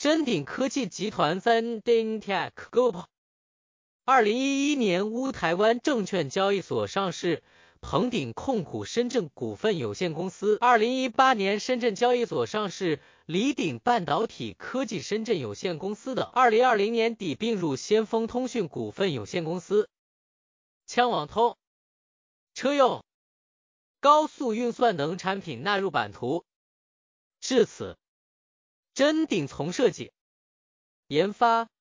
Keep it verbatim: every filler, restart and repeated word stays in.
臻鼎科技集团 Zending Tech Group 二零一一年乌台湾证券交易所上市，鹏鼎控股深圳股份有限公司二零一八年深圳交易所上市，李鼎半导体科技深圳有限公司的二零二零年底并入先锋通讯股份有限公司。枪网通车用高速运算等产品纳入版图。至此，臻鼎从设计、研发、